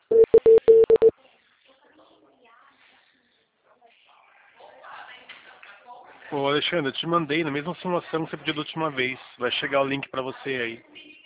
Ô Alexandre, eu te mandei na mesma simulação que você pediu da última vez. Vai chegar o link pra você aí.